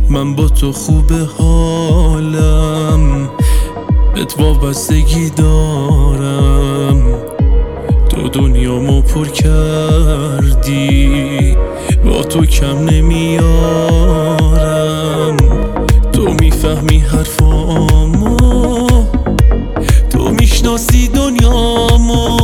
من با تو خوب حالم، بهت وابستگی دارم. تو دنیامو پر کردی، با تو کم نمیارم. تو میفهمی حرفامو، تو میشناسی دنیامو.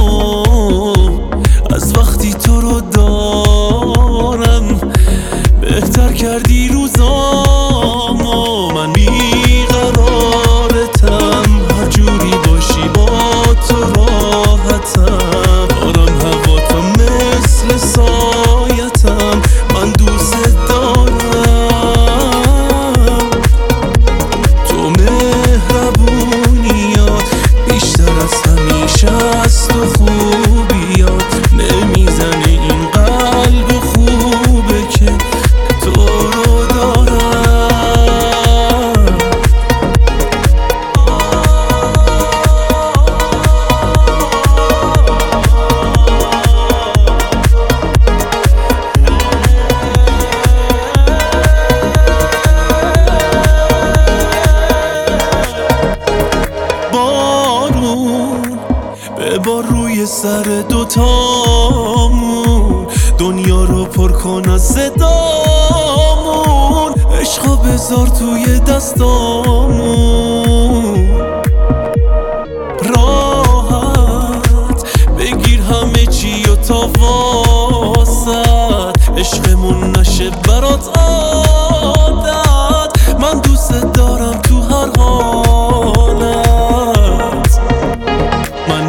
از وقتی تو رو دارم بهتر کردی روزامو. من بیقرارتم، هر جوری باشی با تو راحتم. دارم هوا تو مثل سایتم، من دوست دارم. تو مهربونیات بیشتر از همیشه از تو خوبیات. نمیزنه این قلب خوبه که تو رو دارم. بارون ببار روی سر دوتامون، دنیا رو پر کن از صدامون. عشقا بذار توی دستامون، راحت بگیر همه چی و تا واسط. عشقمون نشه برات عادت، من دوست دارم تو هر حالت. من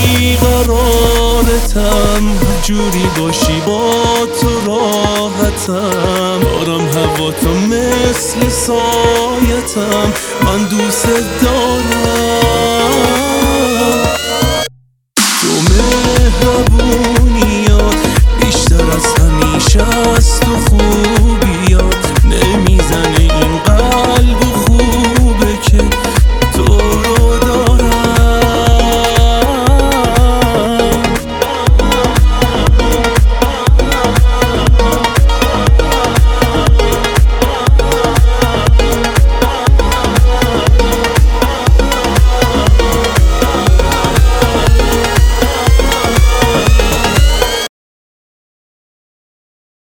بیقرارتم، هر جوری باشی با تو راحتم. دارم هوا تو مثل سایتم، من دوست دارم.